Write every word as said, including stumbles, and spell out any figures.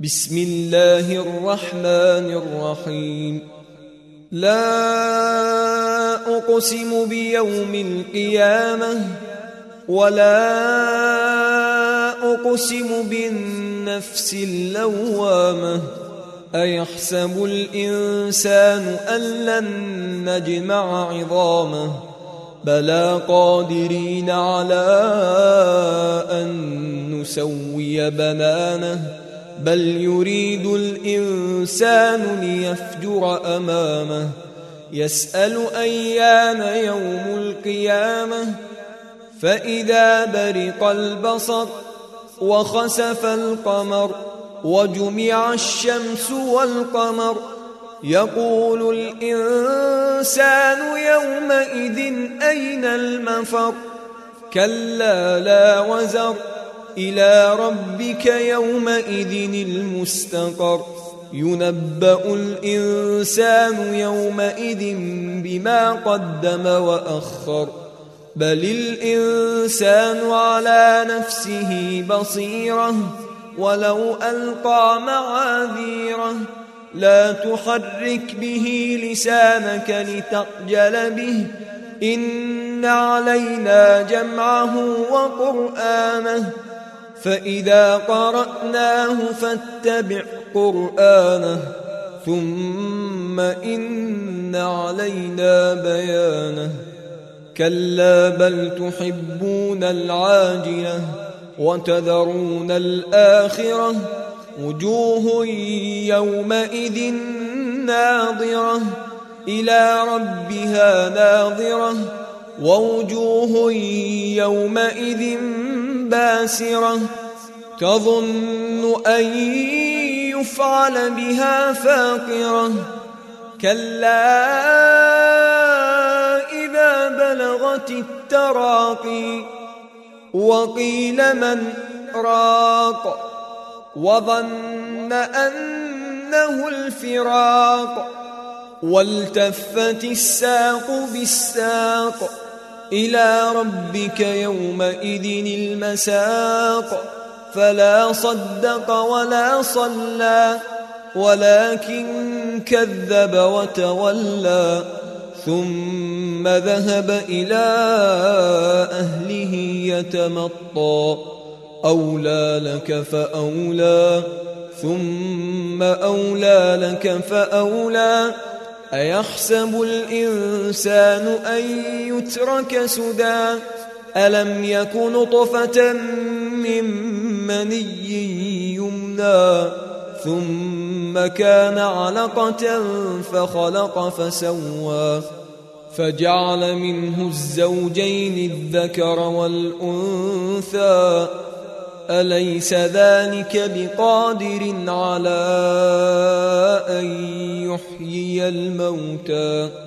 بسم الله الرحمن الرحيم لا أقسم بيوم القيامة ولا أقسم بالنفس اللوامة أيحسب الإنسان أن لن نجمع عظامه بلى قادرين على أن نسوي بنانه بل يريد الإنسان ليفجر أمامه يسأل أيان يوم القيامة فإذا برق البصر وخسف القمر وجمع الشمس والقمر يقول الإنسان يومئذ أين المفر كلا لا وزر إلى ربك يومئذ المستقر ينبأ الإنسان يومئذ بما قدم وأخر بل الإنسان على نفسه بصيرة ولو ألقى معاذيره لا تحرك به لسانك لتعجل به إن علينا جمعه وقرآنه فإذا قرأناه فاتبع قرآنه ثم إن علينا بيانه كلا بل تحبون العاجلة وتذرون الآخرة وجوه يومئذ ناظرة إلى ربها ناظرة ووجوه يومئذ باسرة تظن أن يفعل بها فاقرة كلا إذا بلغت التراقي وقيل من راق وظن أنه الفراق والتفت الساق بالساق إلى ربك يومئذ المساق فلا صدق ولا صلى ولكن كذب وتولى ثم ذهب إلى أهله يتمطى أولى لك فأولى ثم أولى لك فأولى أيحسب الإنسان أن يترك سدى ألم يك نطفة من مني يمنى ثم كان علقة فخلق فسوى فجعل منه الزوجين الذكر والأنثى أليس ذلك بقادر على أن يحيي الموتى